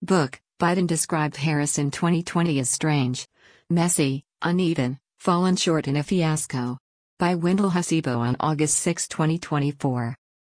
Book. Biden described Harris in 2020 as strange, messy, uneven, fallen short in a fiasco. By Wendell Hasibo on August 6, 2024.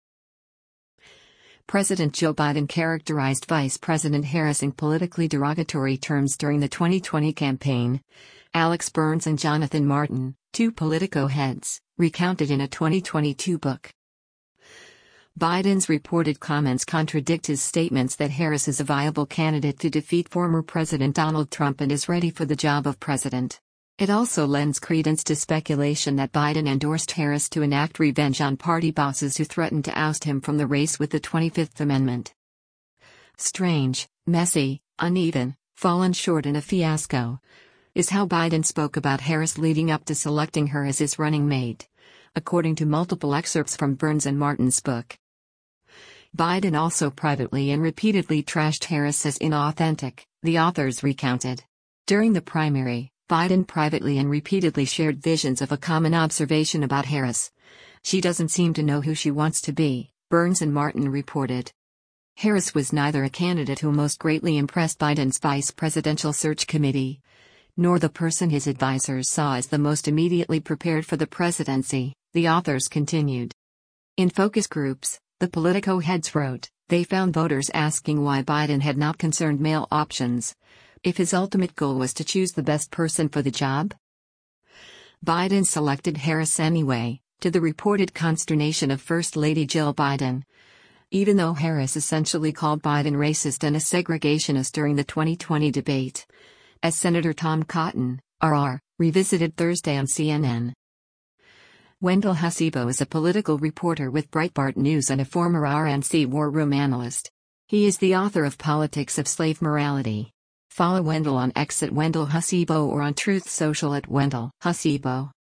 President Joe Biden characterized Vice President Harris in politically derogatory terms during the 2020 campaign. Alex Burns and Jonathan Martin, two Politico heads, recounted in a 2022 book. Biden's reported comments contradict his statements that Harris is a viable candidate to defeat former President Donald Trump and is ready for the job of president. It also lends credence to speculation that Biden endorsed Harris to enact revenge on party bosses who threatened to oust him from the race with the 25th Amendment. Strange, messy, uneven, fallen short in a fiasco, is how Biden spoke about Harris leading up to selecting her as his running mate, according to multiple excerpts from Burns and Martin's book. Biden also privately and repeatedly trashed Harris as inauthentic, the authors recounted. During the primary, Biden privately and repeatedly shared visions of a common observation about Harris. She doesn't seem to know who she wants to be, Burns and Martin reported. Harris was neither a candidate who most greatly impressed Biden's vice presidential search committee, nor the person his advisors saw as the most immediately prepared for the presidency, the authors continued. In focus groups, the Politico heads wrote, they found voters asking why Biden had not concerned male options, if his ultimate goal was to choose the best person for the job. Biden selected Harris anyway, to the reported consternation of First Lady Jill Biden. Even though Harris essentially called Biden racist and a segregationist during the 2020 debate, as Senator Tom Cotton, RR, revisited Thursday on CNN. Wendell Hasibo is a political reporter with Breitbart News and a former RNC war room analyst. He is the author of Politics of Slave Morality. Follow Wendell on X at Wendell Hasibo or on Truth Social at Wendell Hasibo.